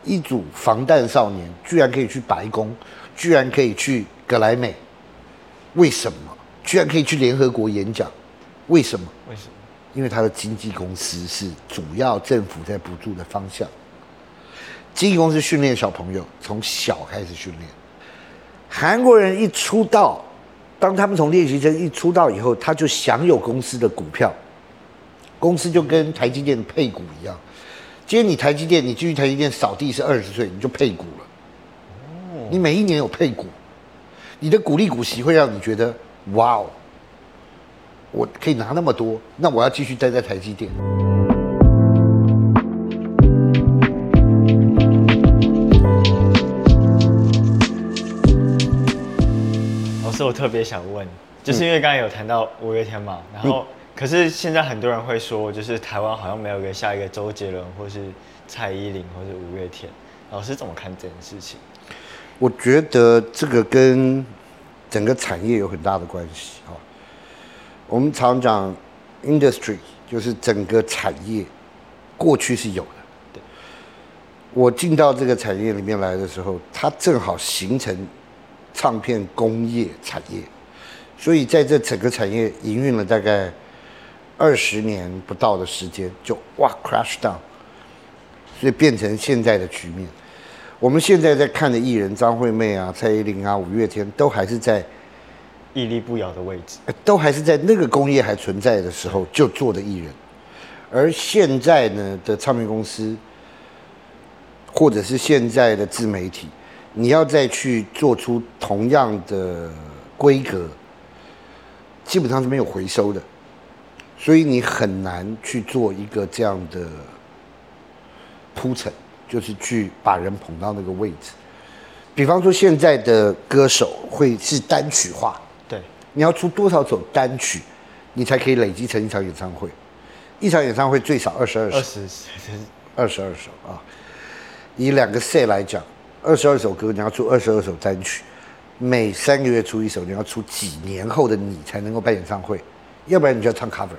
一组防弹少年居然可以去白宫，居然可以去格莱美，为什么？居然可以去联合国演讲，为什么？ 为什么？ 因为他的经纪公司是主要政府在补助的方向。经纪公司训练小朋友，从小开始训练。韩国人一出道，当他们从练习生一出道以后，他就享有公司的股票，公司就跟台积电配股一样。今天你台积电，你进去台积电扫地是20岁，你就配股了。你每一年有配股，你的股利股息会让你觉得，哇哦，我可以拿那么多，那我要继续待在台积电。 老师，我特别想问，就是因为刚才有谈到五月天嘛，然后可是现在很多人会说，就是台湾好像没有个下一个周杰伦，或是蔡依林，或是五月天。老师怎么看这件事情？ 我觉得这个跟整个产业有很大的关系啊。我们常讲 industry， 就是整个产业过去是有的。 对， 我进到这个产业里面来的时候，它正好形成唱片工业产业，所以在这整个产业营运了大概20年不到的时间，就crash down， 所以变成现在的局面。我们现在在看的艺人张惠妹啊、蔡依林啊、五月天，都还是在屹立不摇的位置， 都还是在那个工业还存在的时候就做的艺人。而现在呢的唱片公司，或者是现在的自媒体，你要再去做出同样的规格，基本上是没有回收的，所以你很难去做一个这样的铺陈，就是去把人捧到那个位置。比方说现在的歌手会是单曲化， 对， 你要出多少首单曲，你才可以累积成一场演唱会？一场演唱会最少22首啊。以2个 set 来讲，22首歌你要出22首单曲，每3个月出一首，你要出几年后的你才能够办演唱会，要不然你就要唱 cover。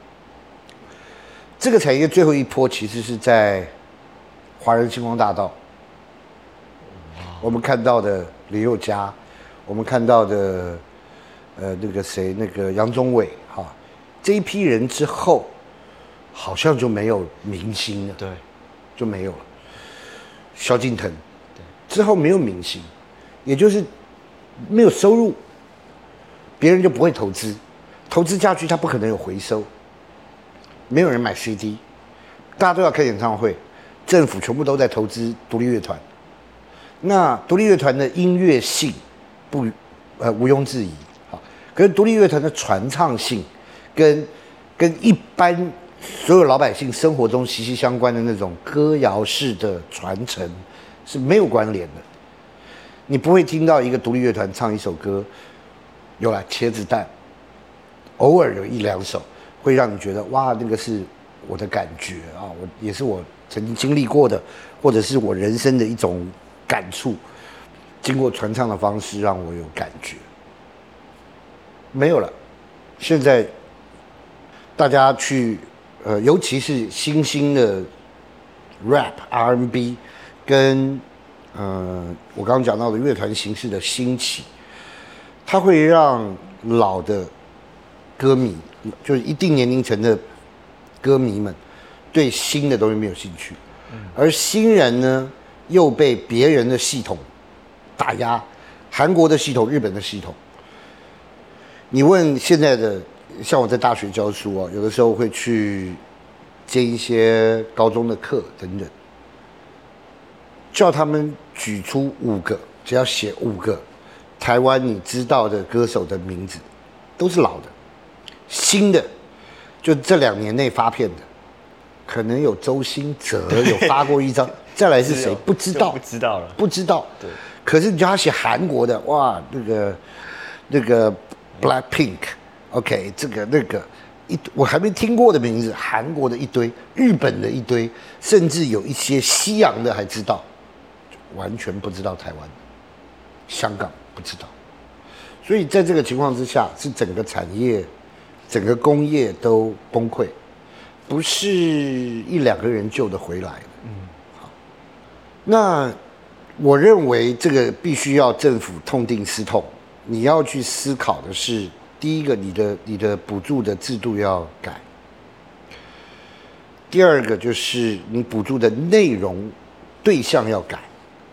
这个产业最后一波其实是在华人星光大道，我们看到的林宥嘉，我们看到的那个谁，那个杨宗纬哈，这一批人之后，好像就没有明星了， 对， 就没有了。萧敬腾，之后没有明星，也就是没有收入，别人就不会投资，投资下去他不可能有回收，没有人买 CD， 大家都要开演唱会，政府全部都在投资独立乐团，那独立乐团的音乐性毋庸置疑，好，可是独立乐团的传唱性跟一般所有老百姓生活中息息相关的那种歌谣式的传承是没有关联的。你不会听到一个独立乐团唱一首歌，有了茄子蛋，偶尔有1、2首会让你觉得哇，那个是我的感觉啊，也是我曾经经历过的，或者是我人生的一种感触，经过传唱的方式让我有感觉。没有了，现在大家去尤其是新兴的 rap、R&B 跟我刚刚讲到的乐团形式的兴起，它会让老的歌迷，就是一定年龄层的歌迷们，对新的东西没有兴趣，而新人呢又被别人的系统打压，韩国的系统、日本的系统。你问现在的，像我在大学教书啊，有的时候会去接一些高中的课等等，叫他们举出5个，只要写5个台湾你知道的歌手的名字，都是老的，新的就这2年内发片的，可能有周兴哲有发过一张，再来是谁不知道， 不知道了， 不知道。 对， 可是你叫他写韩国的，哇，那个 Blackpink。OK， 这个那个我还没听过的名字，韩国的一堆，日本的一堆，甚至有一些西洋的还知道，完全不知道台湾、香港不知道。所以在这个情况之下，是整个产业、整个工业都崩溃，不是1、2个人救得回来的。好， 那我认为这个必须要政府痛定思痛，你要去思考的是，第一个，你的补助的制度要改；第二个就是你补助的内容对象要改。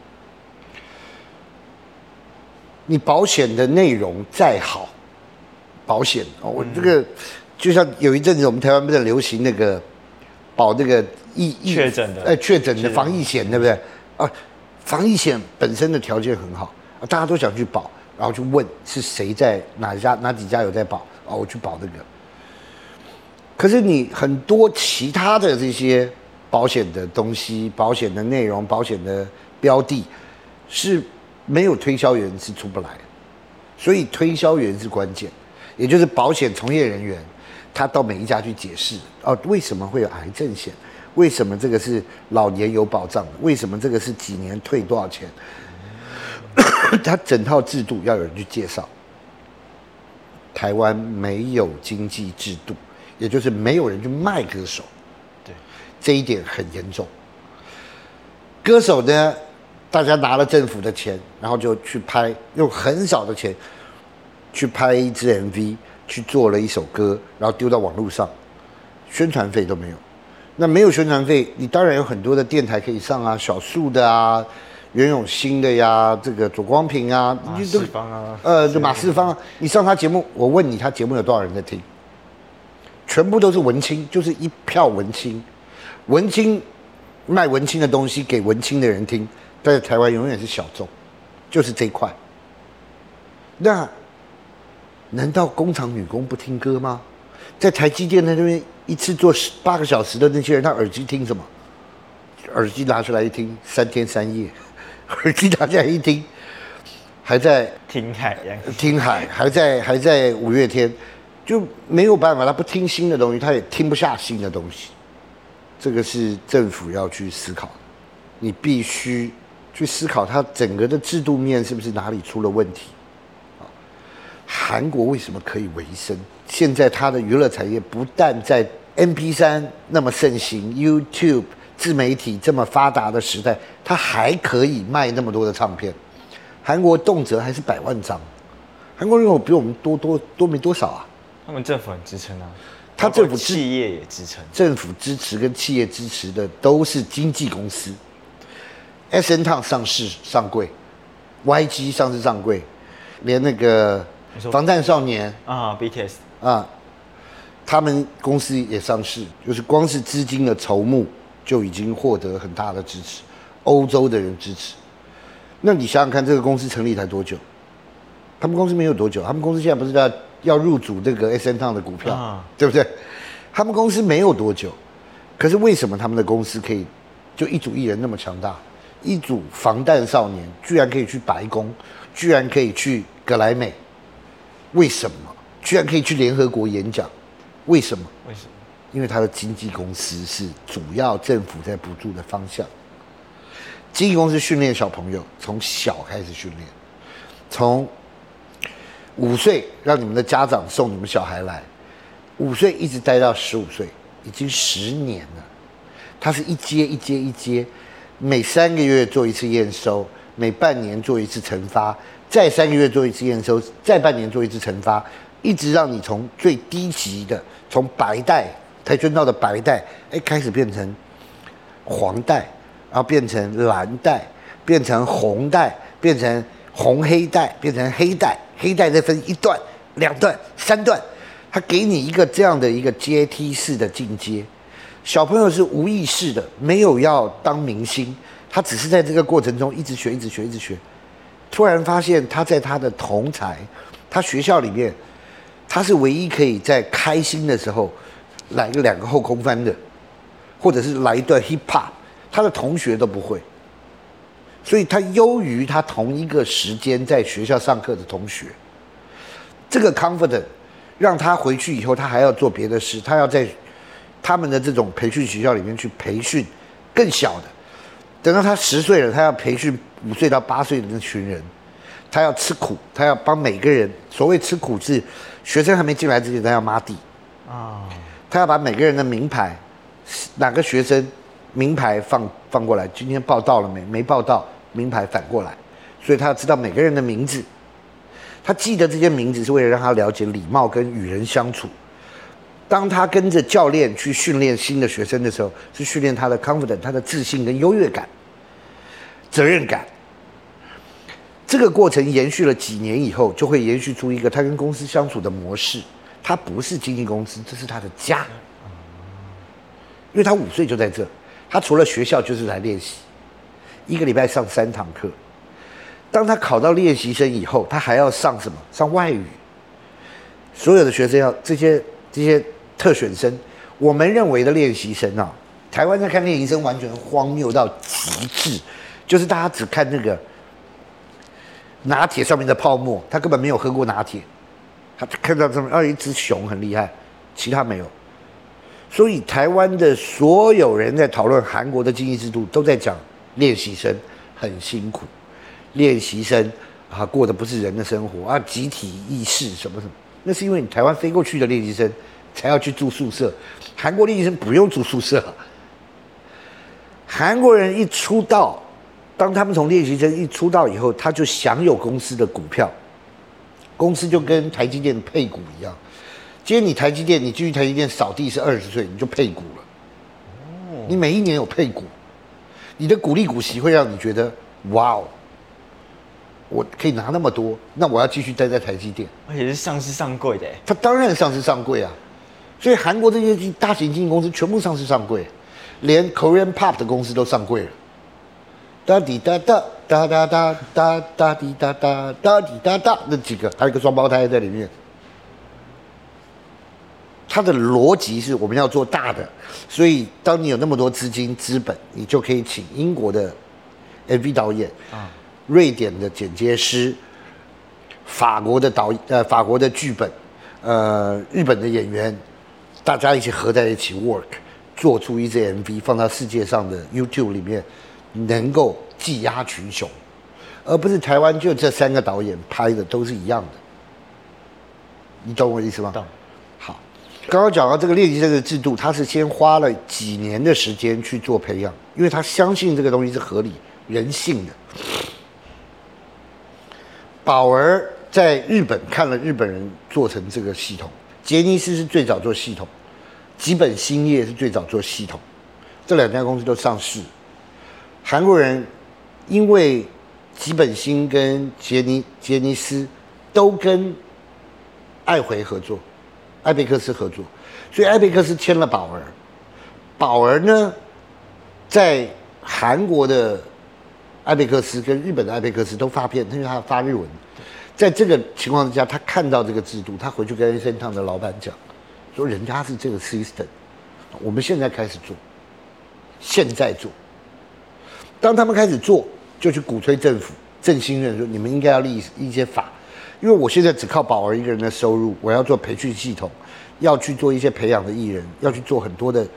你保险的内容再好，保险我这个就像有一阵子我们台湾不是很流行那个保那个确诊的确诊的防疫险，对不对？啊，防疫险本身的条件很好，大家都想去保，然后去问是谁在哪几家有在保，我去保这个。可是你很多其他的这些保险的东西、保险的内容、保险的标的，是没有推销员是出不来的，所以推销员是关键，也就是保险从业人员，他到每一家去解释为什么会有癌症险，为什么这个是老年有保障，为什么这个是几年退多少钱，他整套制度要有人去介绍。台湾没有经济制度，也就是没有人去卖歌手， 对，这一点很严重。歌手呢，大家拿了政府的钱，然后就去拍，用很少的钱去拍一支 MV， 去做了一首歌，然后丢到网络上，宣传费都没有。那没有宣传费，你当然有很多的电台可以上啊，小树的啊，袁咏欣的呀，这个左光平啊， 马世芳啊， 马世芳啊，你上他节目，我问你，他节目有多少人在听？全部都是文青，就是一票文青，文青卖文青的东西给文青的人听。在台湾永远是小众，就是这一块。那难道工厂女工不听歌吗？在台积电那边一次做8个小时的那些人，他耳机听什么？耳机拿出来一听，3天3夜，耳机拿下来一听，还在听海， 还在五月天，就没有办法，他不听新的东西，他也听不下新的东西。这个是政府要去思考的，你必须去思考它整个的制度面是不是哪里出了问题。韩国为什么可以维生？现在它的娱乐产业不但在 MP3 那么盛行， YouTube 自媒体这么发达的时代，它还可以卖那么多的唱片。韩国动辄还是100万张，韩国人口比我们多没多少啊。 他们政府很支撑啊， 他政府企业也支撑， 政府支持跟企业支持的都是经纪公司。SNTOWN 上市上柜 ，YG 上市上柜，连那个防弹少年啊 BTS 啊，他们公司也上市，就是光是资金的筹募就已经获得很大的支持，欧洲的人支持。那你想想看，这个公司成立才多久？他们公司没有多久，他们公司现在不是要入主这个 SNTOWN 的股票，对不对？他们公司没有多久，可是为什么他们的公司可以就一组艺人那么强大？一组防弹少年居然可以去白宫，居然可以去格莱美，为什么？居然可以去联合国演讲，为什么？因为他的经纪公司是主要政府在补助的方向。经纪公司训练小朋友，从小开始训练，从5岁让你们的家长送你们小孩来，5岁一直待到15岁，已经10年了。他是一阶，每3个月做一次验收，每半年做一次惩罚，再3个月做一次验收，再半年做一次惩罚，一直让你从最低级的，从白带跆拳道的白带，开始变成黄带，然后变成蓝带，变成红带，变成红黑带，变成黑带，黑带再分1段、2段、3段，他给你一个这样的一个阶梯式的进阶。小朋友是无意识的，没有要当明星，他只是在这个过程中一直学，突然发现他在他的同侪，他学校里面，他是唯一可以在开心的时候来个2个后空翻的，或者是来一段 hip hop， 他的同学都不会，所以他优于他同一个时间在学校上课的同学。这个 confident 让他回去以后，他还要做别的事，他要在他们的这种培训学校里面去培训更小的，等到他10岁了，他要培训5岁到8岁的那群人，他要吃苦，他要帮每个人。所谓吃苦是学生还没进来之前，他要抹地啊，他要把每个人的名牌，哪个学生名牌放过来，今天报到了没？没报到，名牌反过来，所以他要知道每个人的名字。他记得这些名字是为了让他了解礼貌跟与人相处。当他跟着教练去训练新的学生的时候，是训练他的 confidence， 他的自信跟优越感、责任感。这个过程延续了几年以后，就会延续出一个他跟公司相处的模式。他不是经纪公司，这是他的家。因为他5岁就在这，他除了学校就是来练习，1个礼拜上3堂课。当他考到练习生以后，他还要上什么？上外语。所有的学生要这些特选生，我们认为的练习生啊，台湾在看练习生完全荒谬到极致，就是大家只看那个拿铁上面的泡沫，他根本没有喝过拿铁，他看到上面一只熊很厉害，其他没有。所以台湾的所有人在讨论韩国的经济制度，都在讲练习生很辛苦。练习生过的不是人的生活集体意识什么什么，那是因为你台湾飞过去的练习生才要去住宿舍，韩国练习生不用住宿舍。韩国人一出道，当他们从练习生一出道以后，他就享有公司的股票，公司就跟台积电配股一样。今天你台积电，你继续台积电扫地是20岁，你就配股了。你每一年有配股，你的股利股息会让你觉得哇哦。我可以拿那么多，那我要继续待在台积电， 而且是上市上柜的。 他当然上市上柜啊，所以韩国这些大型经纪公司全部上市上柜，连 Korean Pop 的公司都上柜了。哒滴哒哒哒哒哒哒哒滴哒哒哒滴哒哒，那几个还有一个双胞胎在里面。它的逻辑是我们要做大的，所以当你有那么多资金资本，你就可以请英国的 MV 导演瑞典的剪接师，法国的剧本，日本的演员，大家一起合在一起 work， 做出一支 MV 放到世界上的 YouTube 里面，能够技压群雄，而不是台湾就这3个导演拍的都是一样的。你懂我意思吗？ 懂。 好，刚刚讲到这个练习生的制度，他是先花了几年的时间去做培养，因为他相信这个东西是合理人性的。宝儿在日本看了日本人做成这个系统，杰尼斯是最早做系统，吉本兴业是最早做系统，这2家公司都上市。韩国人因为吉本兴跟杰尼斯都跟爱回合作，艾贝克斯合作，所以艾贝克斯签了宝儿。宝儿呢，在韩国的艾贝克斯跟日本的艾贝克斯都发片，因为他发日文。在这个情况之下，他看到这个制度，他回去跟森烫的老板讲，说人家是这个 system， 我们现在开始做，现在做。当他们开始做，就去鼓吹政府、振兴院说，你们应该要立一些法，因为我现在只靠宝儿一个人的收入，我要做培训系统，要去做一些培养的艺人，要去做很多的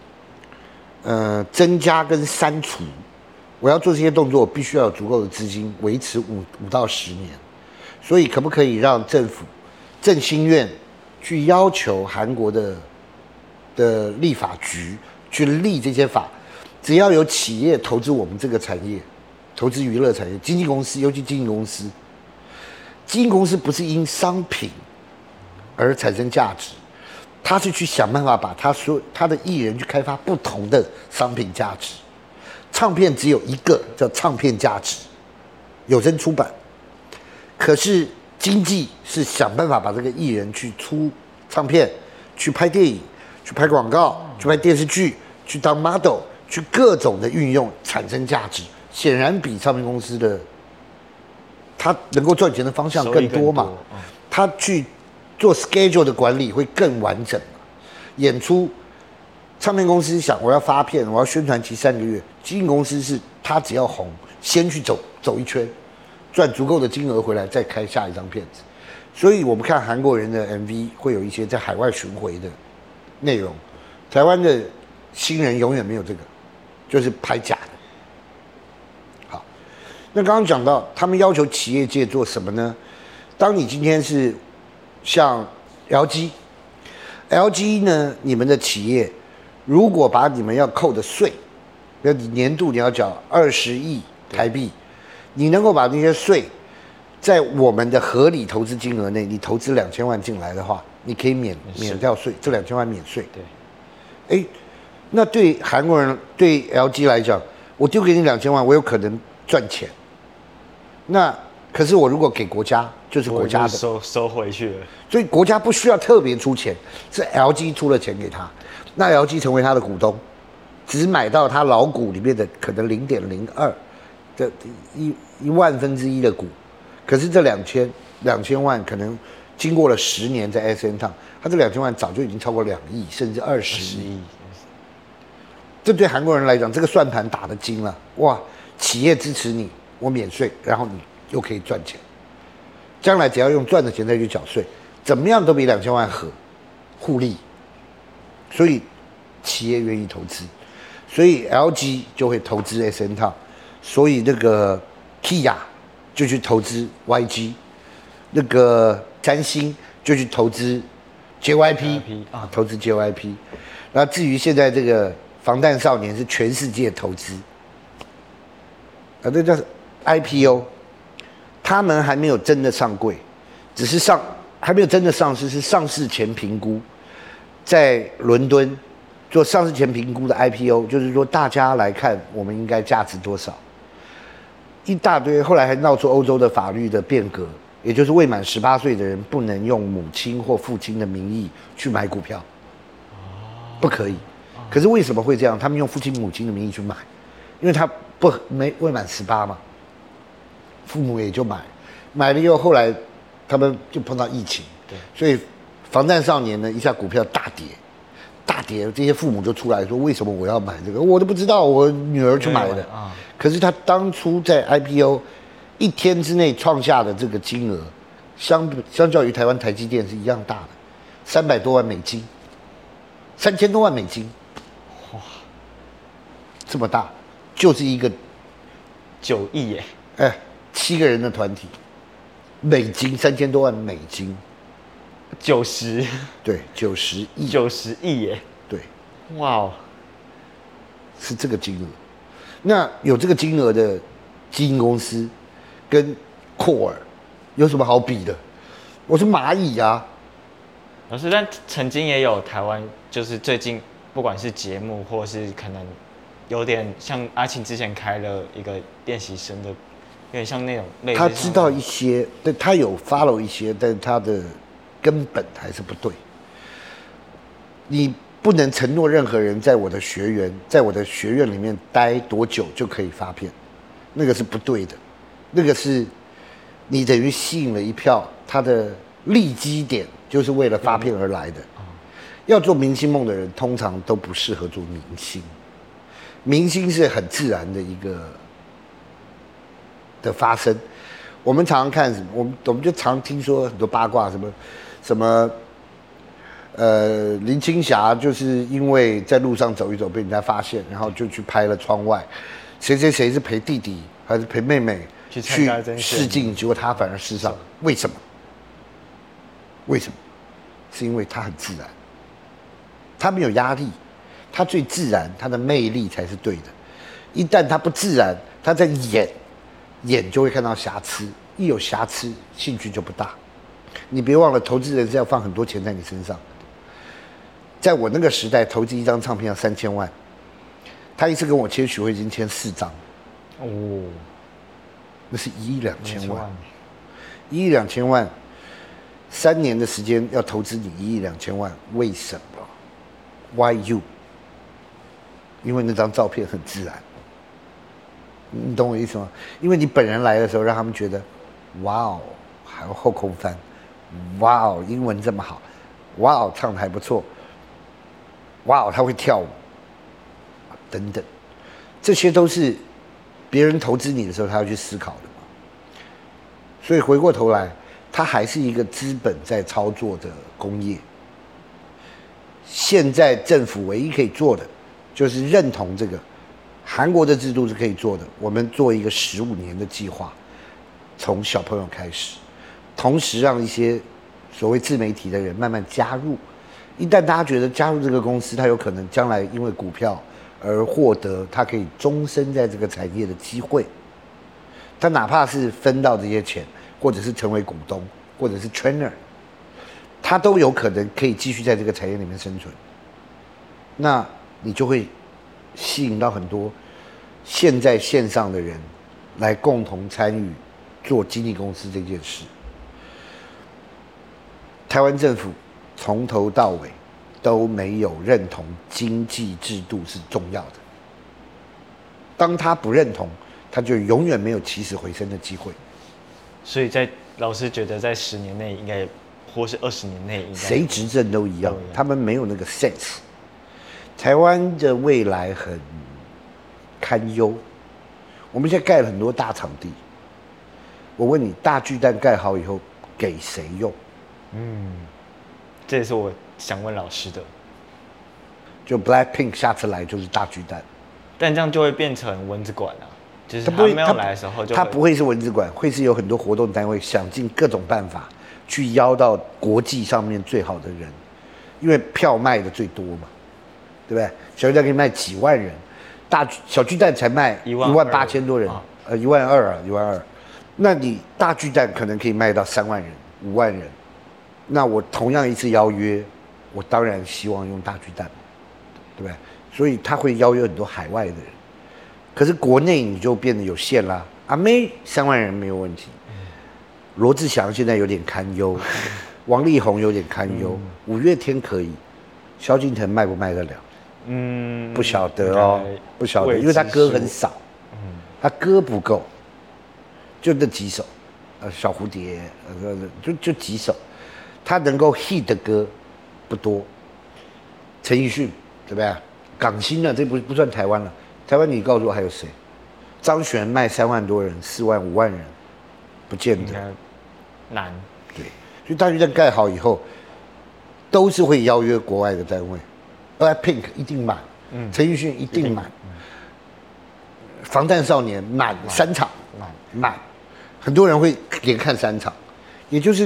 增加跟删除。我要做这些动作，我必须要有足够的资金维持5到10年。所以可不可以让政府、振兴院去要求韩国的立法局去立这些法？只要有企业投资我们这个产业，投资娱乐产业，经纪公司，尤其经纪公司，经纪公司不是因商品而产生价值，他是去想办法把他的艺人去开发不同的商品价值。唱片只有一个叫唱片价值，有声出版。可是经济是想办法把这个艺人去出唱片，去拍电影，去拍广告，去拍电视剧，去当 model， 去各种的运用产生价值。显然比唱片公司的他能够赚钱的方向更多嘛，他去做 schedule 的管理会更完整嘛。演出，唱片公司想我要发片，我要宣传期3个月，经纪公司是他只要红，先去走一圈，赚足够的金额回来再开下一张片子。所以我们看韩国人的 MV 会有一些在海外巡回的内容，台湾的新人永远没有这个，就是拍假的。好，那刚刚讲到他们要求企业界做什么呢？当你今天是像 LG 呢，你们的企业如果把你们要扣的税比如你年度你要缴20亿台币，你能够把那些税在我们的合理投资金额内，你投资2000万进来的话，你可以免掉税，这2000万免税。对，那对韩国人对 LG 来讲，我丢给你2000万，我有可能赚钱。那可是我如果给国家，就是国家的收回去了， 所以国家不需要特别出钱，是 LG 出了钱给他，那 LG 成为他的股东，只买到他老股里面的可能0.02的一万分之一的股，可是这2000万可能经过了10年在 SN 烫，他这2000万早就已经超过2亿甚至20亿。这对韩国人来讲，这个算盘打得精了，哇！企业支持你，我免税，然后你又可以赚钱。将来只要用赚的钱再去缴税，怎么样都比2000万互利。所以企业愿意投资，所以 LG 就会投资 SN 烫，所以那个 Kia 就去投资 YG， 那个三星就去投资 JYP 投资 JYP。那至于现在这个防弹少年是全世界投资，这叫 IPO， 他们还没有真的上柜，只是还没有真的上市，是上市前评估，在伦敦做上市前评估的 IPO， 就是说大家来看我们应该价值多少，一大堆，后来还闹出欧洲的法律的变革，也就是未满18岁的人不能用母亲或父亲的名义去买股票，不可以。可是为什么会这样？他们用父亲母亲的名义去买，因为他未满18嘛，父母也就买了以后，后来他们就碰到疫情，所以防弹少年呢一下股票大跌，这些父母就出来说为什么我要买这个？我都不知道，我女儿去买的。可是他当初在 IPO 1天之内创下的这个金额，相较于台湾台积电是一样大的，300多万美金，3000多万美金。哇，这么大，就是一个 9亿耶 ，7个人的团体，美金3000多万美金 ，90， 对，90亿 ，90亿耶， 对， 哇哦， 是这个金额。那有这个金额的基金公司跟扩尔有什么好比的？我是蚂蚁啊。 老师，但曾经也有台湾，就是最近不管是节目或是可能有点像阿庆之前开了一个练习生的，有点像那种类似。 他知道一些，但他有 follow 一些，但是他的根本还是不对。你不能承诺任何人在我的学院里面待多久就可以发片，那个是不对的。那个是你等于吸引了一票他的利基点，就是为了发片而来的。要做明星梦的人，通常都不适合做明星。明星是很自然的一个的发生。我们常常看什么？我们就常听说很多八卦，什么林青霞就是因为在路上走一走被人家发现，然后就去拍了窗外，谁是陪弟弟还是陪妹妹去试镜，结果他反而试上，为什么？是因为他很自然，他没有压力，他最自然，他的魅力才是对的。一旦他不自然，他在演就会看到瑕疵，一有瑕疵，兴趣就不大。你别忘了，投资人是要放很多钱在你身上。在我那个时代，投资一张唱片要3000万，他一次跟我签许慧金签4张，那是1亿2000万，1亿2000万，3年的时间要投资你1亿2000万，为什么 ？Why you？ 因为那张照片很自然，你懂我意思吗？因为你本人来的时候，让他们觉得，哇哦，还有后空翻，哇哦，英文这么好，哇哦，唱得还不错，哇哦，他会跳舞，等等，这些都是别人投资你的时候他要去思考的嘛。所以回过头来，它还是一个资本在操作的工业。现在政府唯一可以做的，就是认同这个韩国的制度是可以做的，我们做一个15年的计划，从小朋友开始，同时让一些所谓自媒体的人慢慢加入。一旦大家觉得加入这个公司，他有可能将来因为股票而获得他可以终身在这个产业的机会。他哪怕是分到这些钱，或者是成为股东，或者是 trainer， 他都有可能可以继续在这个产业里面生存。那你就会吸引到很多现在线上的人来共同参与做经纪公司这件事。台湾政府从头到尾都没有认同经济制度是重要的。当他不认同，他就永远没有起死回生的机会。 所以老师觉得在10年内应该，或是20年内应该， 谁执政都一样，他们没有那个 sense。台湾的未来很堪忧。我们现在盖了很多大场地，我问你，大巨蛋盖好以后给谁用？ 这也是我想问老师的。 就 Blackpink 下次来就是大巨蛋， 但这样就会变成蚊子馆啊，就是他没有来的时候就他不会是蚊子馆，会是有很多活动单位想尽各种办法去邀到国际上面最好的人，因为票卖的最多嘛，对不对？小巨蛋可以卖几万人，小巨蛋才卖18000多人，12000，12000。那你大巨蛋可能可以卖到3万人、5万人。那我同样一次邀约，我当然希望用大巨蛋，对不对？所以他会邀约很多海外的人，可是国内你就变得有限啦。阿妹3万人没有问题，罗志祥现在有点堪忧，王力宏有点堪忧，五月天可以，萧敬腾卖不卖得了？不晓得哦，不晓得，因为他歌很少，他歌不够，就那几首，小蝴蝶，就几首。他能够 hit 的歌不多，陈奕迅对不对？港星呢，这不算台湾了。台湾你告诉我还有谁？张悬卖3万多人、4万、5万人，不见得难。 对，所以大巨蛋盖好以后，都是会邀约国外的单位。Blackpink 一定满，陈奕迅一定满，防弹少年满3场，满，很多人会连看3场，也就是。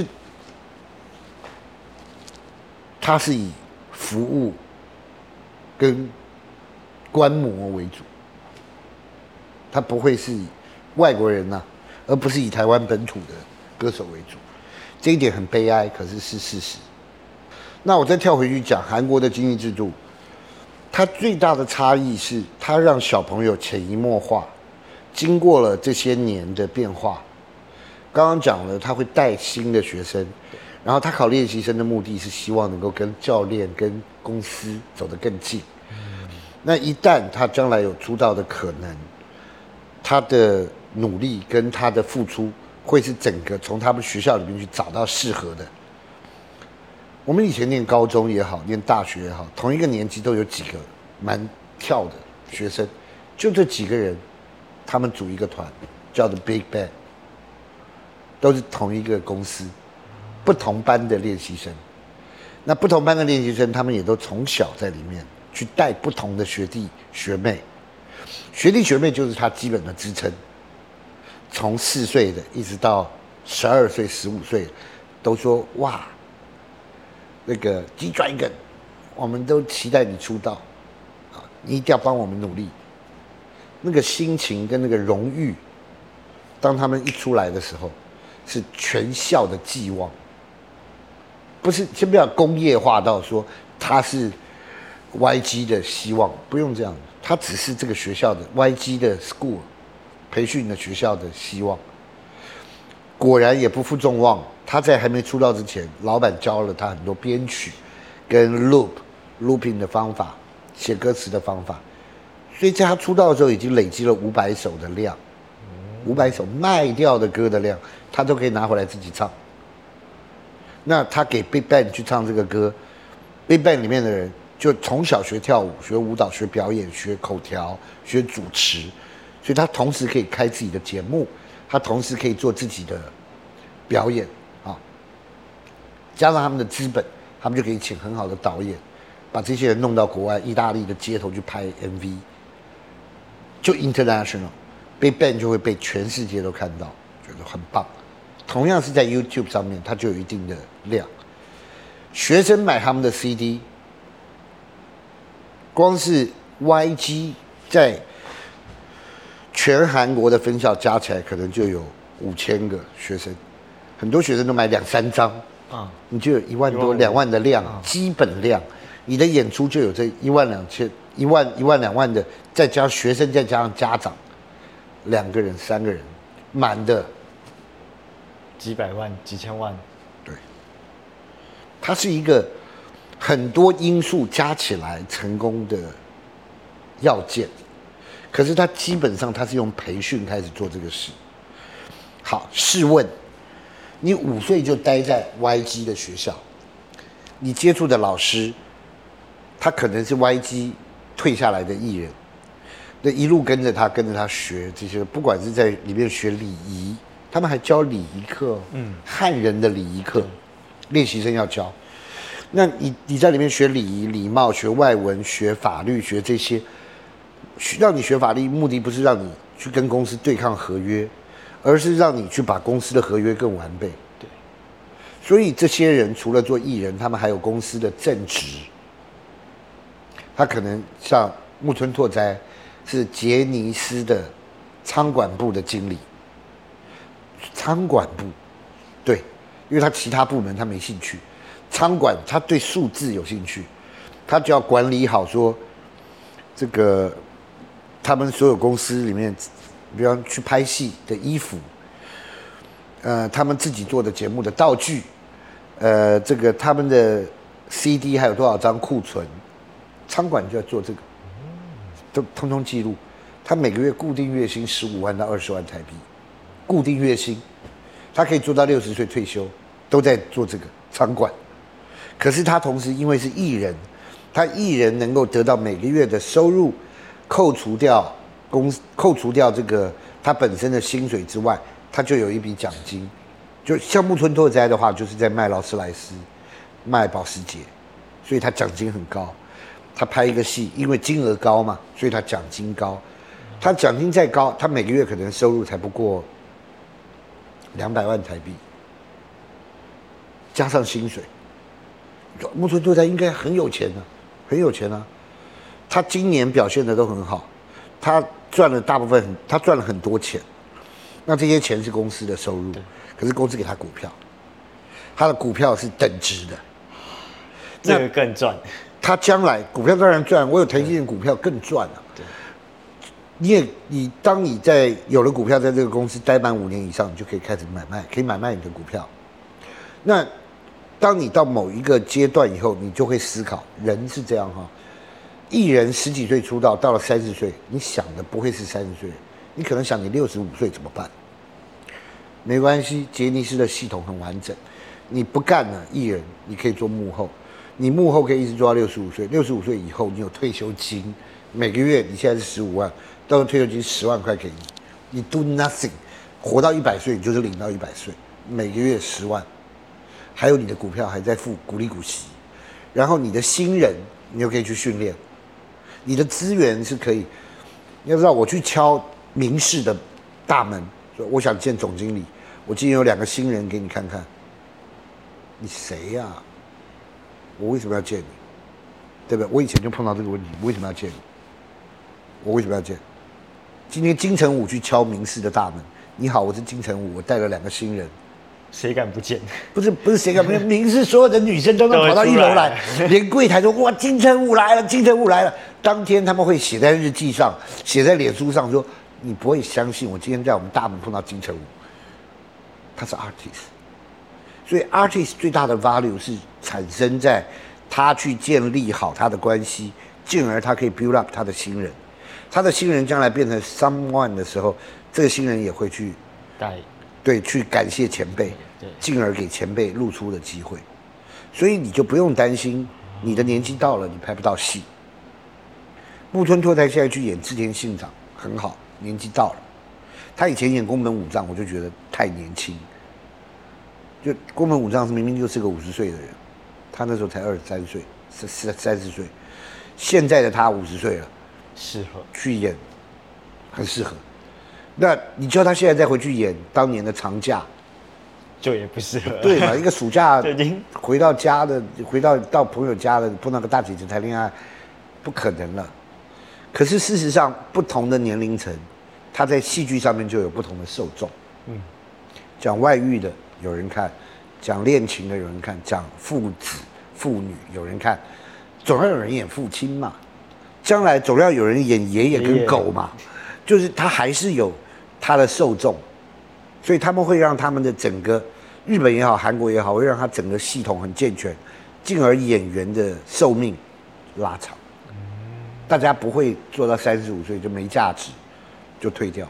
它是以服务跟观摩为主，它不会是以外国人而不是以台湾本土的歌手为主，这一点很悲哀，可是是事实。那我再跳回去讲韩国的经济制度，它最大的差异是它让小朋友潜移默化，经过了这些年的变化，刚刚讲了，他会带新的学生。然后他考练习生的目的是希望能够跟教练、跟公司走得更近。那一旦他将来有出道的可能，他的努力跟他的付出会是整个从他们学校里面去找到适合的。我们以前念高中也好，念大学也好，同一个年级都有几个蛮跳的学生，就这几个人，他们组一个团，叫做 Big Bang， 都是同一个公司。不同班的练习生，那不同班的练习生，他们也都从小在里面去带不同的学弟学妹，学弟学妹就是他基本的支撑。从4岁的一直到12岁、15岁，都说哇，那个 G-Dragon， 我们都期待你出道，你一定要帮我们努力。那个心情跟那个荣誉，当他们一出来的时候，是全校的寄望。不是，先不要工业化到说他是 YG 的希望，不用这样，他只是这个学校的 YG 的 school 培训的学校的希望。果然也不负众望，他在还没出道之前，老板教了他很多编曲跟 looping 的方法，写歌词的方法，所以在他出道的时候已经累积了500首的量，500首卖掉的歌的量，他都可以拿回来自己唱。那他给 Big Bang 去唱这个歌 ，Big Bang 里面的人就从小学跳舞、学舞蹈、学表演、学口条、学主持，所以他同时可以开自己的节目，他同时可以做自己的表演啊。加上他们的资本，他们就可以请很好的导演，把这些人弄到国外意大利的街头去拍 MV， 就 international，Big Bang 就会被全世界都看到，觉得很棒。同样是在 YouTube 上面，它就有一定的量。学生买他们的 CD， 光是 YG 在全韩国的分校加起来可能就有5000个学生，很多学生都买2-3张，你就有1万多、2万的量，基本量，你的演出就有这12000、1万、2万的，再加学生，再加上家长，2个人、3个人，满的， 几百万、几千万， 对，它是一个很多因素加起来成功的要件。可是他基本上他是用培训开始做这个事。好，试问，你5岁就待在 YG 的学校，你接触的老师，他可能是 YG 退下来的艺人，那一路跟着他学这些，不管是在里面学礼仪，他们还教礼仪课，汉人的礼仪课，练习生要教。那你在里面学礼仪、礼貌、学外文、学法律、学这些。让你学法律，目的不是让你去跟公司对抗合约，而是让你去把公司的合约更完备。 对， 所以这些人除了做艺人，他们还有公司的正职。他可能像木村拓哉，是杰尼斯的仓管部的经理。仓管部，对，因为他其他部门他没兴趣，仓管他对数字有兴趣，他就要管理好说这个。他们所有公司里面，比方去拍戏的衣服，他们自己做的节目的道具，这个他们的 CD 还有多少张库存，仓管就要做这个，都通通记录。他每个月固定月薪15万到20万台币，固定月薪，他可以做到60岁退休，都在做这个仓管。可是他同时因为是艺人，他艺人能够得到每个月的收入。扣除掉这个他本身的薪水之外，他就有一笔奖金。就像木村拓哉的话，就是在卖劳斯莱斯、卖保时捷，所以他奖金很高。他拍一个戏，因为金额高嘛，所以他奖金高。他奖金再高，他每个月可能收入才不过200万台币，加上薪水。木村拓哉应该很有钱啊，很有钱啊。他今年表现的都很好，他赚了很多钱，那这些钱是公司的收入，可是公司给他股票，他的股票是等值的， 这个更赚。 他将来股票当然赚，我有台积电股票更赚了。对，当你在有了股票，在这个公司待满5年以上，你就可以开始买卖，可以买卖你的股票。那当你到某一个阶段以后，你就会思考，人是这样哈。艺人10几岁出道，到了30岁，你想的不会是30岁，你可能想你65岁怎么办？没关系，杰尼斯的系统很完整，你不干了艺人，你可以做幕后，你幕后可以一直做到65岁，65岁以后你有退休金，每个月你现在是15万，到时候退休金10万块给你，你 do nothing， 活到100岁你就是领到100岁，每个月10万，还有你的股票还在付股利股息，然后你的新人你又可以去训练。你的资源是可以，你要知道，我去敲明视的大门，说我想见总经理，我今天有2个新人给你看看。你谁呀？我为什么要见你？对不对？我以前就碰到这个问题，我为什么要见你？我为什么要见？今天金城武去敲明视的大门，你好，我是金城武，我带了2个新人。 谁敢不见？ 不是谁敢不见？明视所有的女生都能跑到1楼来，连柜台说哇，金城武来了，金城武来了。当天他们会写在日记上，写在脸书上说，你不会相信我今天在我们大门碰到金城武，他是 artist， 所以 artist 最大的 value 是产生在他去建立好他的关系，进而他可以 build up 他的新人，他的新人将来变成 someone 的时候，这个新人也会去对，去感谢前辈，进而给前辈露出的机会，所以你就不用担心你的年纪到了你拍不到戏。木村拓哉现在去演织田信长很好，年纪到了。他以前演宫本武藏，我就觉得太年轻。就宫本武藏明明就是个50岁的人，他那时候才23岁，30岁。现在的他50岁了， 适合去演，很适合。那你叫他现在再回去演当年的长假， 就也不适合。 对嘛？一个暑假已经回到朋友家的，碰到个大姐姐谈恋爱，不可能了。 可是事实上，不同的年龄层，他在戏剧上面就有不同的受众。讲外遇的有人看，讲恋情的有人看，讲父子父女有人看，总要有人演父亲嘛，将来总要有人演爷爷跟狗嘛，就是他还是有他的受众，所以他们会让他们的整个日本也好，韩国也好，会让他整个系统很健全，进而演员的寿命拉长。大家不会做到35岁就没价值，就退掉。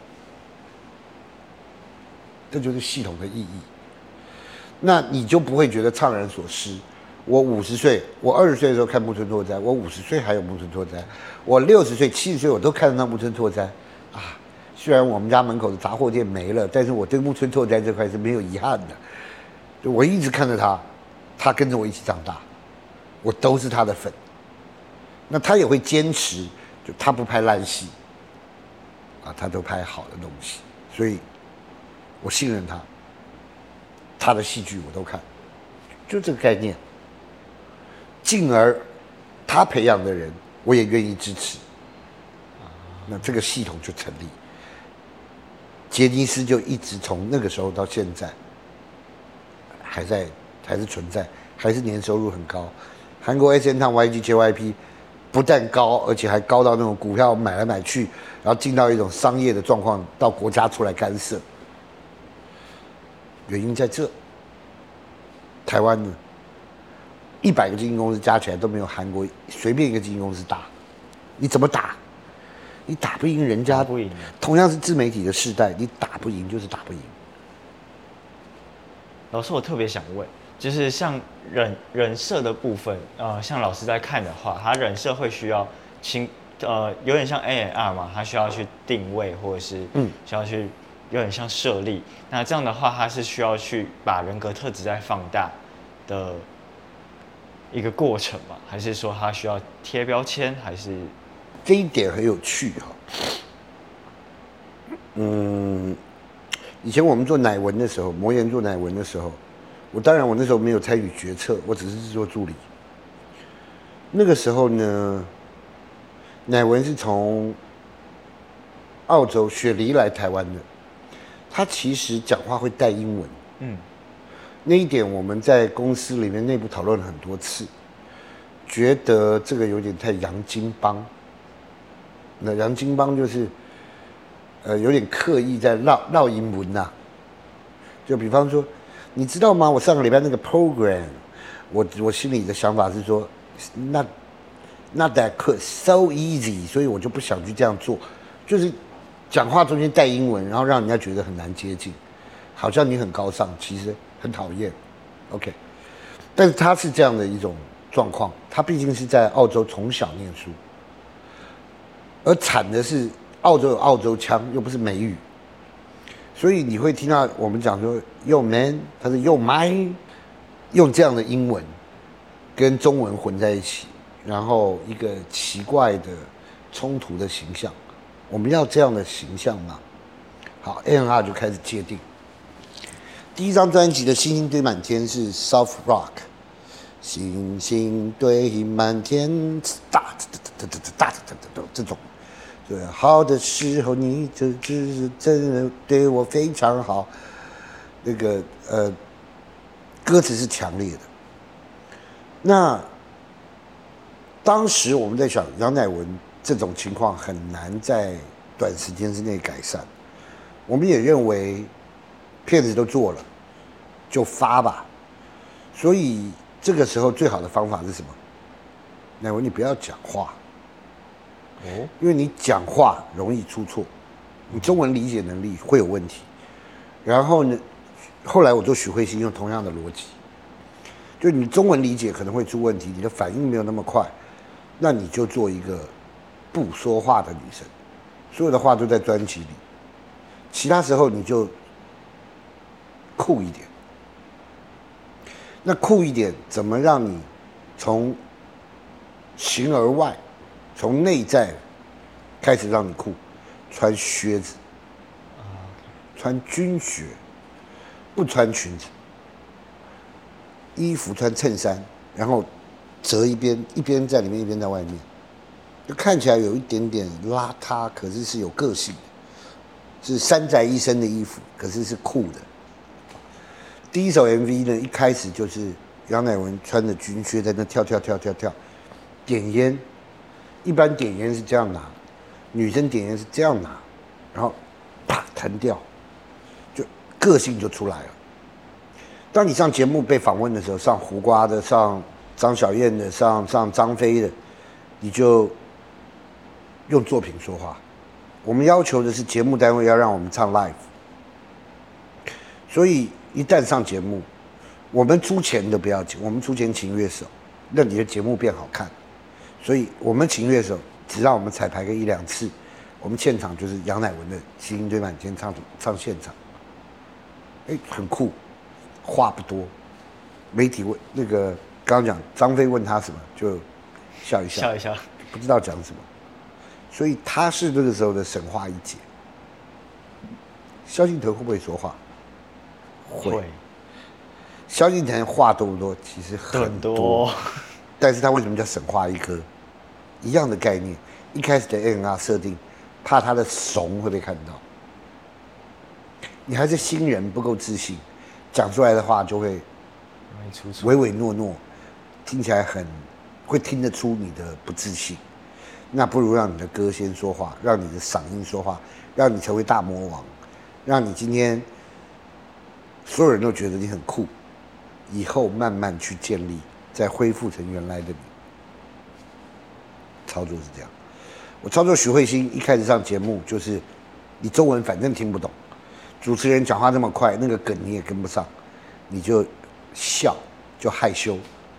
这就是系统的意义。那你就不会觉得怅然所失。我50岁，我20岁的时候看木村拓哉，我50岁还有木村拓哉，我60岁、70岁我都看得到木村拓哉啊。虽然我们家门口的杂货店没了，但是我对木村拓哉这块是没有遗憾的。就我一直看着他，他跟着我一起长大，我都是他的粉。那他也会坚持，就他不拍烂戏，啊，他都拍好的东西，所以我信任他。他的戏剧我都看，就这个概念。进而他培养的人，我也愿意支持。那这个系统就成立。杰尼斯就一直从那个时候到现在，还是存在，还是年收入很高。韩国 SM、YG、JYP 不但高，而且还高到那种股票买来买去，然后进到一种商业的状况，到国家出来干涉。原因在这。台湾呢，100个经纪公司加起来都没有韩国随便一个经纪公司大。你怎么打？你打不赢人家， 打不赢。 同样是自媒体的世代，你打不赢就是打不赢。 老师，我特别想问，就是像人设的部分，像老师在看的话，他人设会需要有点像 A&R 嘛，他需要去定位，或者是需要去有点像设立。那这样的话，他是需要去把人格特质再放大的一个过程嘛？还是说他需要贴标签？还是这一点很有趣哈。以前我们做乃文的时候，魔岩做乃文的时候，当然我那时候没有参与决策，我只是制作助理。那个时候呢，乃文是从澳洲雪梨来台湾的，他其实讲话会带英文。那一点我们在公司里面内部讨论了很多次，觉得这个有点太洋泾浜。那洋泾浜就是有点刻意在绕英文呐。就比方说，你知道吗？我上个礼拜那个 program， 我心里的想法是说，not that could so easy， 所以我就不想去这样做，就是讲话中间带英文，然后让人家觉得很难接近，好像你很高尚，其实很讨厌。OK， 但是他是这样的一种状况，他毕竟是在澳洲从小念书，而惨的是澳洲有澳洲腔，又不是美语，所以你会听到我们讲说 "Yo man"， 他是 "Yo my"， 用这样的英文跟中文混在一起，然后一个奇怪的冲突的形象。我们要这样的形象吗？好 ，A&R 就开始界定。第一张专辑的《星星堆满天》是 soft rock， 星星堆满天，这种。对，好的时候你就是真的对我非常好。那个歌词是强烈的。那当时我们在想，杨乃文这种情况很难在短时间之内改善。我们也认为片子都做了，就发吧。所以这个时候最好的方法是什么？乃文，你不要讲话。因为你讲话容易出错，你中文理解能力会有问题。然后呢，后来我做许慧欣用同样的逻辑，就你中文理解可能会出问题，你的反应没有那么快，那你就做一个不说话的女生，所有的话都在专辑里，其他时候你就酷一点。那酷一点怎么让你从形而外，从内在开始让你酷？穿靴子，穿军靴，不穿裙子，衣服穿衬衫，然后折一边，一边在里面，一边在外面。 就看起来有一点点邋遢，可是是有个性的，是山宅一身的衣服，可是是酷的。第一首 MV 呢，一开始就是杨乃文穿着军靴在那跳，点烟，一般点烟是这样拿，女生点烟是这样拿，然后啪弹掉，就个性就出来了。当你上节目被访问的时候，上胡瓜的，上张小燕的，上张飞的，你就用作品说话。我们要求的是节目单位要让我们唱 live， 所以一旦上节目，我们出钱的不要紧，我们出钱请乐手，让你的节目变好看。所以我们请乐手，只让我们彩排个1-2次，我们现场就是杨乃文的《星星堆满天》唱现场，很酷，话不多。媒体问那个刚刚讲张飞问他什么，就笑一笑，不知道讲什么。所以他是那个时候的神话一姐。萧敬腾会不会说话？会。萧敬腾话多不多？其实很多。但是他为什么叫神话一哥？一样的概念。一开始的 NR 设定，怕他的怂会被看到。你还是新人，不够自信，讲出来的话就会唯唯诺诺，听起来会听得出你的不自信。那不如让你的歌先说话，让你的嗓音说话，让你成为大魔王，让你今天所有人都觉得你很酷，以后慢慢去建立，再恢复成原来的你。操作是这样。我操作许慧欣一开始上节目就是你中文反正听不懂，主持人讲话那么快，那个梗你也跟不上，你就笑，就害羞，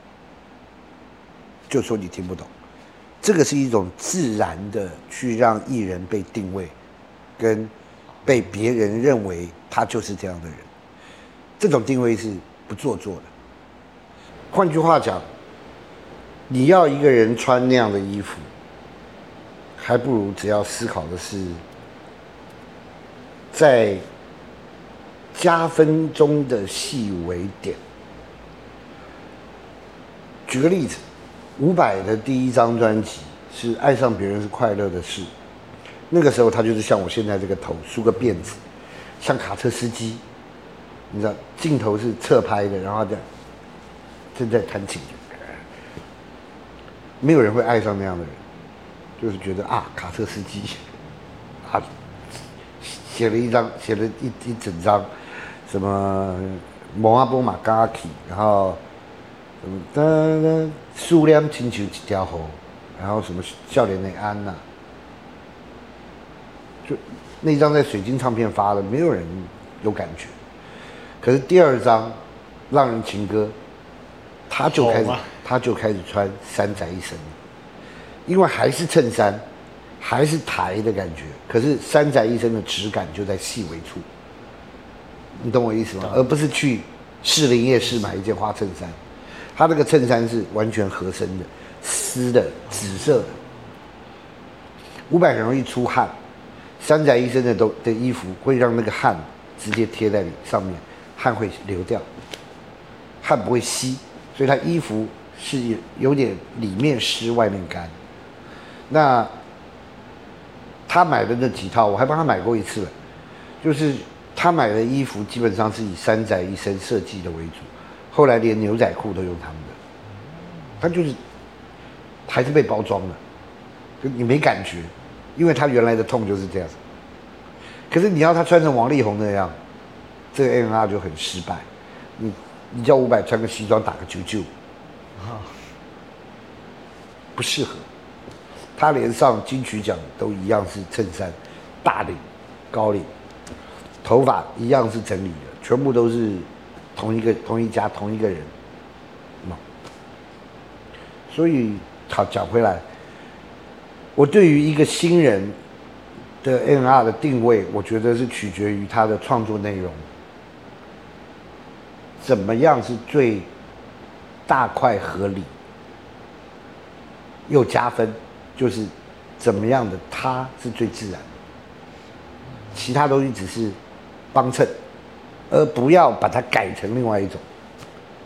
就说你听不懂。这个是一种自然的去让艺人被定位，跟被别人认为他就是这样的人，这种定位是不做作的。换句话讲，你要一个人穿那样的衣服，还不如只要思考的是，在加分中的细微点。举个例子，伍佰的第一张专辑是《爱上别人是快乐的事》，那个时候他就是像我现在这个头，梳个辫子，像卡车司机，你知道，镜头是侧拍的，然后这样正在弹琴，没有人会爱上那样的人，就是觉得啊，卡车司机啊，写了一整张什么蒙阿波马嘎奇，然后数量亲像一条河，然后什么笑脸的安呐，就那张在水晶唱片发的，没有人有感觉。可是第二张《浪人情歌》，他就开始穿山宅一身，因为还是衬衫，还是台的感觉，可是山宅一身的质感就在细微处，你懂我意思吗？而不是去士林夜市买一件花衬衫。他那个衬衫是完全合身的，丝的，紫色的。伍佰很容易出汗，山宅一身的衣服会让那个汗直接贴在你上面，汗会流掉，汗不会吸，所以他衣服是有点里面湿外面干。那他买的那几套，我还帮他买过一次了，就是他买的衣服基本上是以山宅一身设计的为主。后来连牛仔裤都用他们的，他就是还是被包装了，就你没感觉，因为他原来的痛就是这样。可是你要他穿成王力宏那样，这个 NR 就很失败。你叫伍佰穿个西装打个啾，不适合。他连上金曲奖都一样是衬衫，大领、高领，头发一样是整理的，全部都是。同一家同一个人，所以好讲回来，我对于一个新人的 NR 的定位，我觉得是取决于他的创作内容，怎么样是最大块合理又加分，就是怎么样的他是最自然的，其他东西只是帮衬。而不要把它改成另外一种，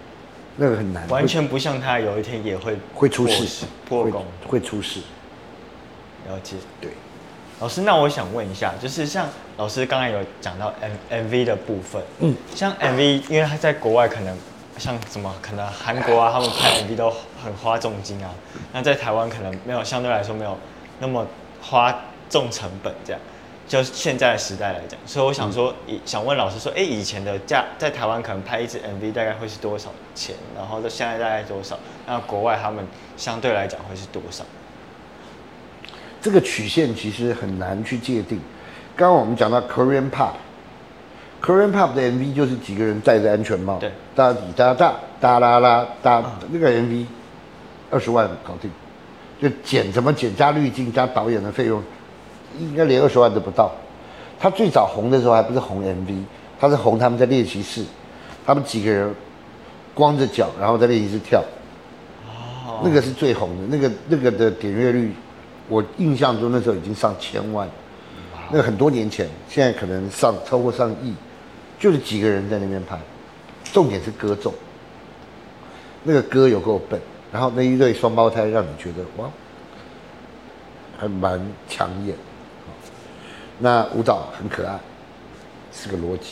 那个很难， 完全不像他有一天也会出事， 破功， 会出事。 了解。 对， 老师，那我想问一下，就是像老师刚才有讲到 MV 的部分，像 MV，因为他在国外可能像什么，可能韩国啊，他们拍 MV 都很花重金啊，那在台湾可能没有，相对来说没有那么花重成本这样。就现在的时代来讲，所以我想说，想问老师说，以前的在台湾可能拍一支 MV 大概会是多少钱？然后在现在大概多少？那国外他们相对来讲会是多少？ 这个曲线其实很难去界定。刚刚我们讲到 Korean Pop 的 MV 就是几个人戴着安全帽， 对， 哒滴哒哒哒啦啦哒，那个 MV 20万搞定，就怎么剪加滤镜加导演的费用。应该连20万都不到。他最早红的时候还不是红 MV， 他是红他们在练习室，他们几个人光着脚，然后在练习室跳。哦，那个是最红的，那个的点阅率，我印象中那时候已经上千万。那个很多年前，现在可能超过上亿，就是几个人在那边拍，重点是歌重。那个歌有够笨，然后那一对双胞胎让你觉得哇，还蛮抢眼。那舞蹈很可爱，是个逻辑。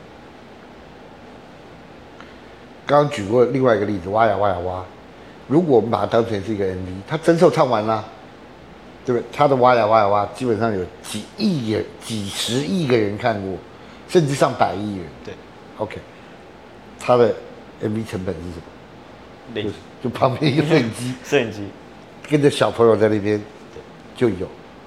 刚刚举过另外一个例子，挖呀挖呀挖。如果我们把它当成是一个 MV， 他整首唱完啦，对不对？他的挖呀挖呀挖，基本上有几十亿个人看过，甚至上100亿人。 对 ，OK， 他的 MV 成本是什么？ 零， 就旁边一个摄影机， 摄影机跟着小朋友在那边就有。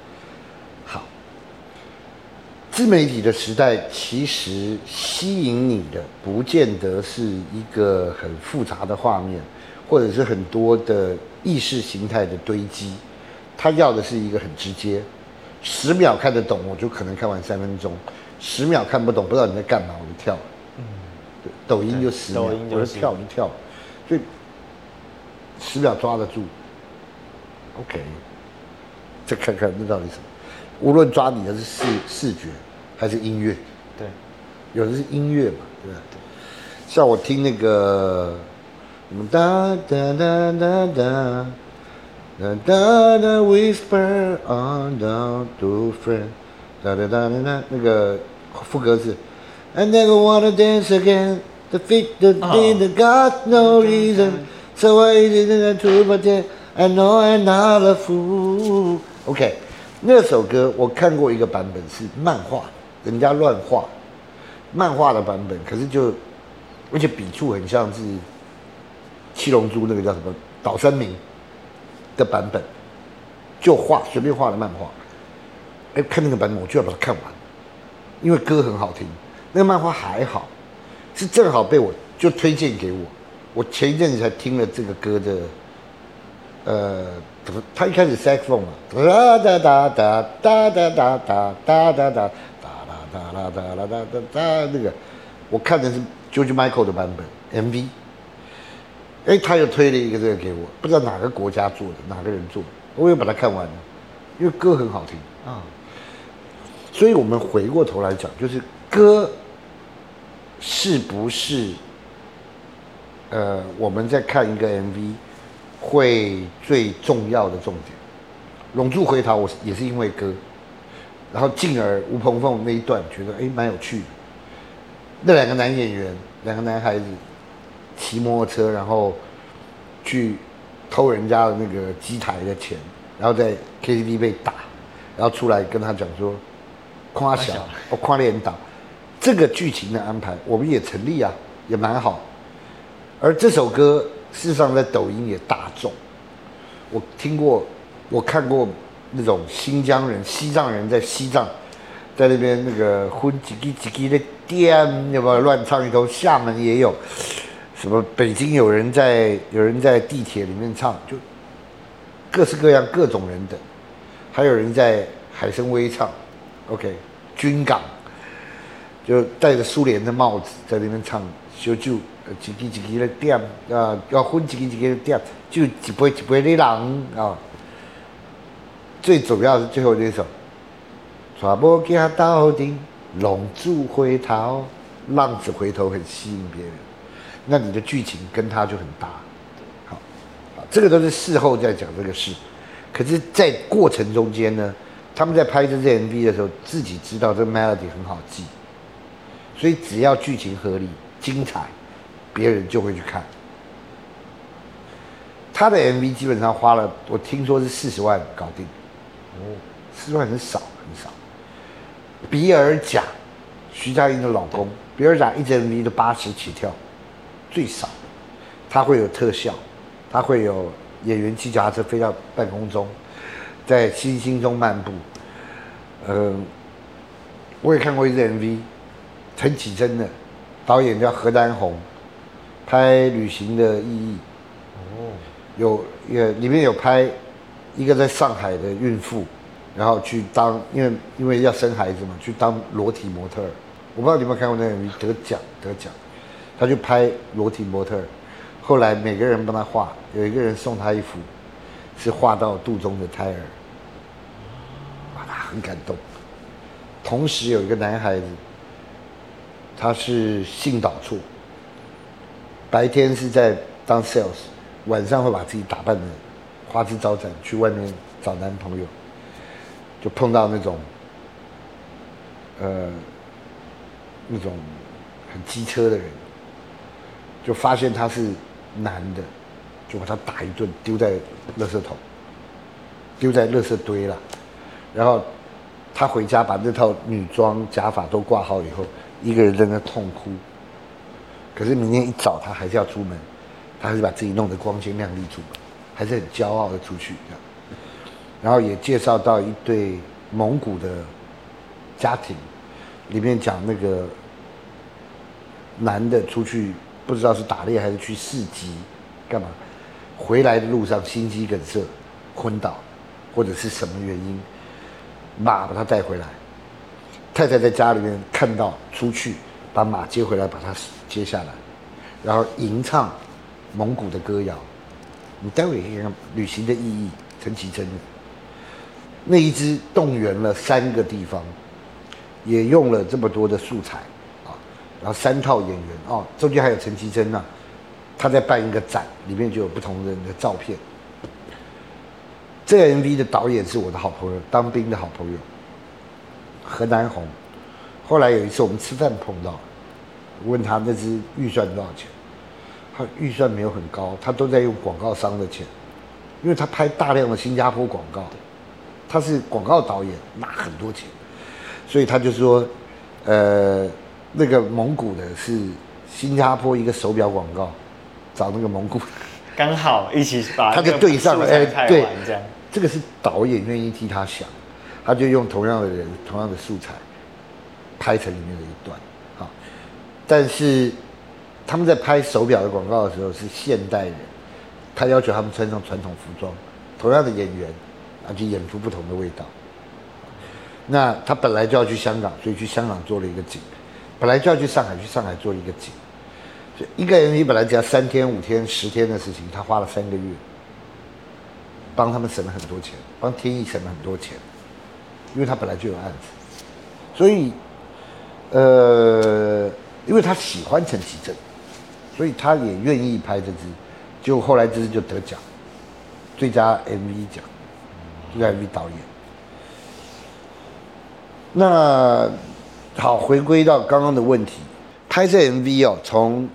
自媒体的时代，其实吸引你的不见得是一个很复杂的画面，或者是很多的意识形态的堆积。他要的是一个很直接，10秒看得懂，我就可能看完3分钟；10秒看不懂，不知道你在干嘛，我就跳了。对，抖音就10秒，我就跳就跳，所以10秒抓得住。OK， 再看看那到底什么。无论抓你的是视觉还是音乐， 对， 有的是音乐嘛，对吧？像我听那个哒哒哒哒哒哒哒哒 whisper on down to friend， 哒哒哒哒哒，那个副歌是 I never wanna dance again, the feet that did got no reason, so I didn't to pretend I know I'm not a fool。OK。那首歌我看过一个版本是漫画，人家乱画，漫画的版本，可是而且笔触很像是七龙珠那个叫什么岛山明的版本，就随便画的漫画。看那个版本我就要把它看完，因为歌很好听，那个漫画还好，是正好被我就推荐给我。我前一阵子才听了这个歌的，他一开始 saxophone 嘛，哒哒哒哒哒哒哒哒哒哒哒哒哒哒哒哒哒，那个我看的是 George Michael 的版本 MV， 他又推了一个这个给我，不知道哪个国家做的，哪个人做的，我也把它看完了，因为歌很好听啊。所以我们回过头来讲，就是歌是不是我们在看一个 MV。会最重要的重点，《龙柱回逃》我也是因为歌，然后进而吴鹏凤那一段觉得蛮有趣的。那2个男演员，2个男孩子骑摩托车，然后去偷人家的那个机台的钱，然后在 KTV 被打，然后出来跟他讲说夸小，夸脸打，这个剧情的安排我们也成立啊，也蛮好。而这首歌。事实上，在抖音也大众。我听过，我看过那种新疆人、西藏人在西藏，在那边那个混几几的店，有没有乱唱一通？厦门也有，什么北京有人在地铁里面唱，就各式各样各种人等，还有人在海参崴唱 ，OK， 军港就戴着苏联的帽子在那边唱，小酒。一支的点啊，要分一支的点，就一杯的人啊。最主要是最后那首，带无惊到底，龙柱回头，浪子回头很吸引别人。那你的剧情跟他就很搭。好，这个都是事后再讲这个事。 可是，在过程中间呢，他们在拍这支 MV 的时候，自己知道这 melody 很好记，所以只要剧情合理、精彩，别人就会去看。他的 MV 基本上花了，我听说是40万搞定。40万很少很少。比尔贾，徐佳莹的老公，比尔贾一支 MV 都80起跳，最少。他会有特效，他会有演员骑脚踏车飞到半空中，在星星中漫步。我也看过一支 MV， 陈绮贞的，导演叫何丹红，拍《旅行的意义》。里面有拍一个在上海的孕妇，然后去当因为要生孩子嘛，去当裸体模特儿。我不知道你有没有看过那个 MV， 得奖，他就拍裸体模特儿。后来每个人帮他画，有一个人送他一幅，是画到肚中的胎儿，他很感动。同时有一个男孩子，他是性导错，白天是在当 sales， 晚上会把自己打扮得花枝招展，去外面找男朋友，就碰到那种很机车的人，就发现他是男的，就把他打一顿，丢在垃圾桶，丢在垃圾堆了。然后他回家把那套女装假发都挂好以后，一个人在那痛哭。可是明天一早他还是要出门，他还是把自己弄得光鲜亮丽出门，还是很骄傲的出去这样。然后也介绍到一对蒙古的家庭，里面讲那个男的出去不知道是打猎还是去市集干嘛，回来的路上心肌梗塞昏倒，或者是什么原因，马把他带回来，太太在家里面看到出去把马接回来，把他接下来，然后吟唱蒙古的歌谣。你待会可以看《旅行的意义》，陈绮贞的那一支动员了3个地方，也用了这么多的素材啊，然后3套演员哦，中间还有陈绮贞啊，他在办一个展，里面就有不同人的照片。这个 MV 的导演是我的好朋友，当兵的好朋友何南红。后来有一次我们吃饭碰到，我问他那支预算多少钱，他预算没有很高，他都在用广告商的钱，因为他拍大量的新加坡广告，他是广告导演，拿很多钱，所以他就说，那个蒙古的是新加坡一个手表广告，找那个蒙古， 刚好一起把他就对上了，对， 这样， 这个是导演愿意替他想，他就用同样的人、同样的素材，拍成里面的一段，好，但是他们在拍手表的广告的时候是现代人，他要求他们穿上传统服装，同样的演员，啊，就演出不同的味道。那他本来就要去香港，所以去香港做了一个景；本来就要去上海，去上海做了一个景。所以一个 MV 本来只要3天、5天、10天的事情，他花了3个月，帮他们省了很多钱，帮天意省了很多钱，因为他本来就有案子，所以因为他喜欢陈绮贞，所以他也愿意拍这支，结果后来这支就得奖，最佳 MV 奖，最佳 MV 导演。那好，回归到刚刚的问题，拍摄 MV 哦，从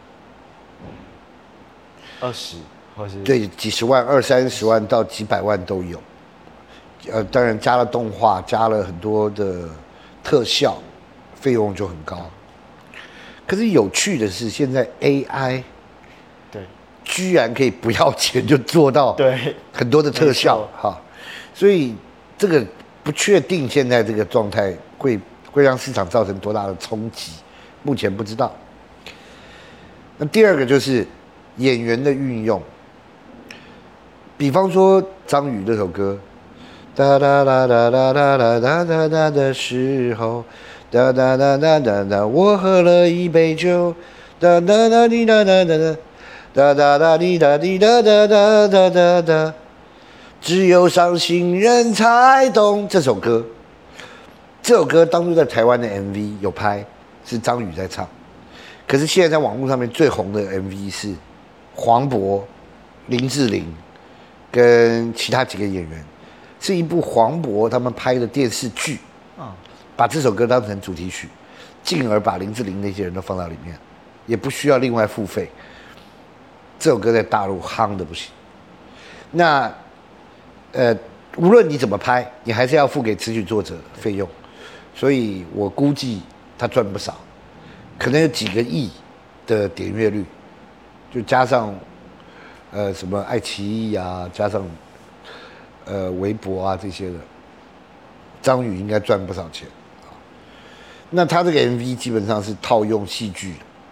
20或是对几十万、20-30万到几百万都有。当然加了动画，加了很多的特效，费用就很高。可是有趣的是，现在 AI 对居然可以不要钱就做到对很多的特效哈，所以这个不确定现在这个状态会让市场造成多大的冲击，目前不知道。那第二个就是演员的运用，比方说张宇那首歌，哒哒哒哒哒哒哒哒哒哒的时候，哒哒哒哒哒哒，我喝了一杯酒，哒哒哒滴哒哒哒哒，哒哒哒滴哒滴哒哒哒哒哒哒，只有伤心人才懂。这首歌当初在台湾的 MV 有拍，是张宇在唱。可是现在在网络上面最红的 MV 是黄渤、林志玲跟其他几个演员，是一部黄渤他们拍的电视剧，把这首歌当成主题曲，进而把林志玲那些人都放到里面，也不需要另外付费。这首歌在大陆夯的不行。那无论你怎么拍，你还是要付给词曲作者费用，所以我估计他赚不少，可能有几个亿的点阅率，就加上什么爱奇艺啊，加上微博啊这些的，张宇应该赚不少钱啊。那他这个 MV 基本上是套用戏剧，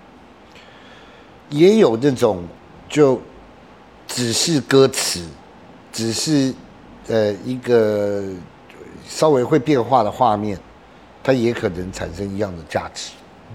也有那种就只是歌词，只是一个稍微会变化的画面，它也可能产生一样的价值。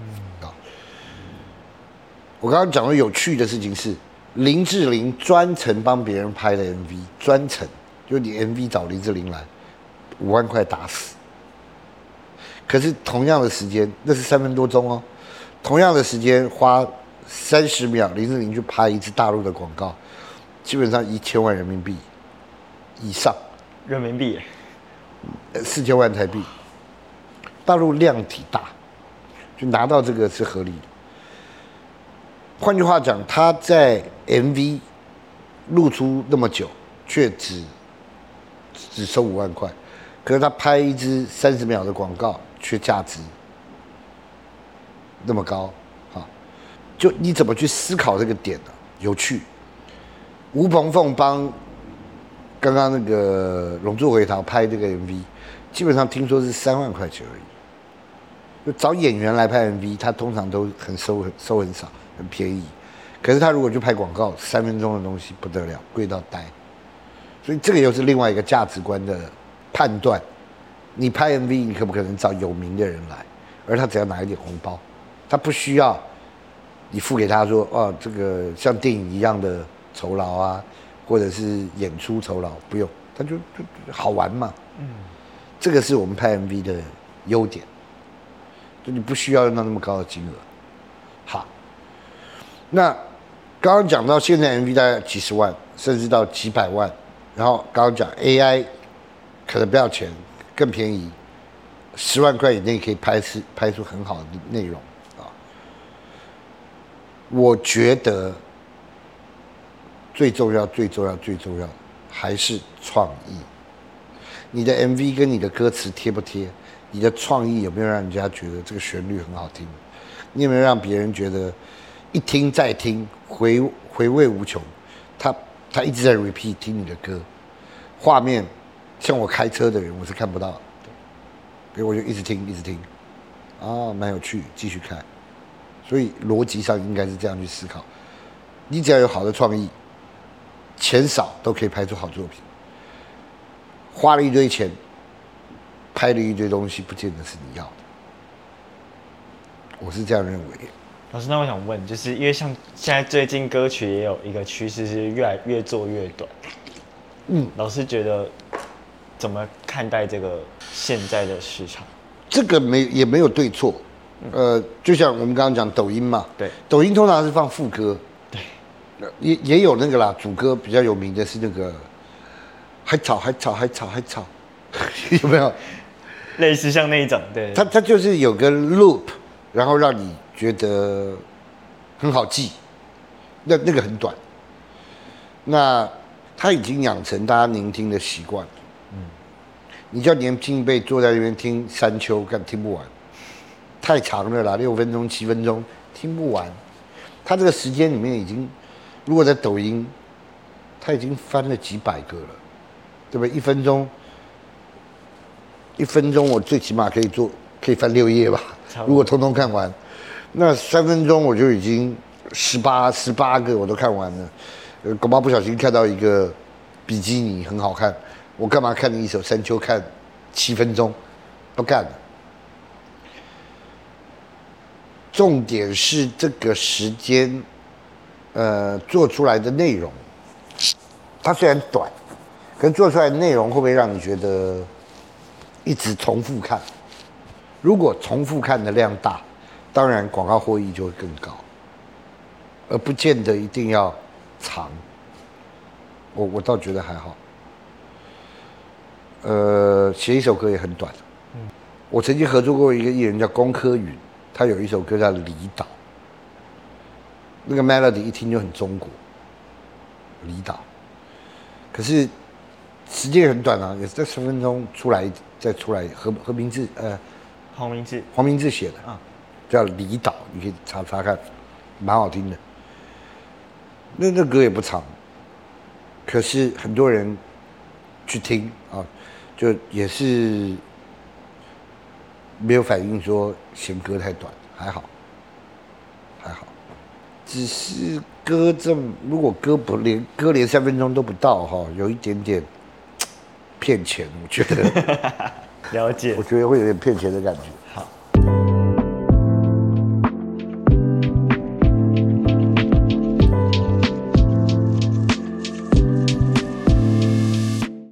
我刚刚讲的有趣的事情是，林志玲专程帮别人拍的 MV， 专程就你 MV 找林志玲来，5万块打死。可是同样的时间，那是3分多钟哦，同样的时间花30秒，林志玲去拍一支大陆的广告，基本上1000万人民币以上。 人民币 ？4000万台币。大陆量体大，就拿到这个是合理的。换句话讲，他在 MV 露出那么久，却只收5万块，可是他拍一支30秒的广告，却价值那么高，就你怎么去思考这个点呢？有趣。吴鹏凤帮刚刚那个《龙珠回逃》拍这个 MV， 基本上听说是3万块钱而已。就找演员来拍 MV， 他通常都收很少，很便宜。可是他如果去拍广告，3分钟的东西不得了，贵到呆。所以这个又是另外一个价值观的判断。你拍 MV， 你可不可能找有名的人来，而他只要拿一点红包，他不需要你付给他说哦，这个像电影一样的酬劳啊，或者是演出酬劳，不用，他就好玩嘛。这个是我们拍 MV 的优点。就你不需要用到那么高的金额。好，那刚刚讲到现在 MV 大概几十万，甚至到几百万，然后刚刚讲 AI 可能不要钱，更便宜，10万块以内可以拍出很好的内容啊。我觉得最重要还是创意。你的 MV 跟你的歌词贴不贴？你的创意有没有让人家觉得这个旋律很好听？你有没有让别人觉得一听再听，回味无穷？他一直在 repeat 听你的歌，画面像我开车的人我是看不到的，所以我就一直听，啊，蛮有趣，继续看。所以逻辑上应该是这样去思考：你只要有好的创意，钱少都可以拍出好作品。花了一堆钱，拍了一堆东西，不见得是你要的。我是这样认为。 老师，那我想问，就是因为像现在最近歌曲也有一个趋势是越做越短。老师觉得怎么看待这个现在的市场？ 这个也没有对错。就像我们刚刚讲抖音嘛， 对， 抖音通常是放副歌， 对， 也有那个啦，主歌比较有名的是那个还吵，有没有？ 类似像那一种，对， 它就是有个 loop， 然后让你觉得很好记，那个很短，那它已经养成大家聆听的习惯。你叫年轻一辈坐在那边听山丘，听不完，太长了啦，6分钟、7分钟听不完。它这个时间里面已经，如果在抖音，它已经翻了几百个了，对不对？1分钟我最起码可以翻6页吧，如果通通看完。那3分钟我就已经18个我都看完了。恐怕不小心看到一个比基尼很好看，我干嘛看你一首山丘看7分钟？不干了。重点是这个时间，做出来的内容，它虽然短，可是做出来的内容会不会让你觉得一直重复看？如果重复看的量大，当然广告获益就会更高，而不见得一定要长。 我倒觉得还好。写一首歌也很短。我曾经合作过一个艺人叫龚柯云，他有一首歌叫《离岛》，那个 melody 一听就很中国，离岛。可是时间也很短啊，也是在10分钟出来，再出来。黄明志写的啊，叫《离岛》，你可以查查看，蛮好听的。那歌也不长，可是很多人去听啊，就也是没有反应说嫌歌太短，还好。只是歌如果歌连3分钟都不到哈，有一点点骗钱，我觉得。 了解。 我觉得会有点骗钱的感觉。 好。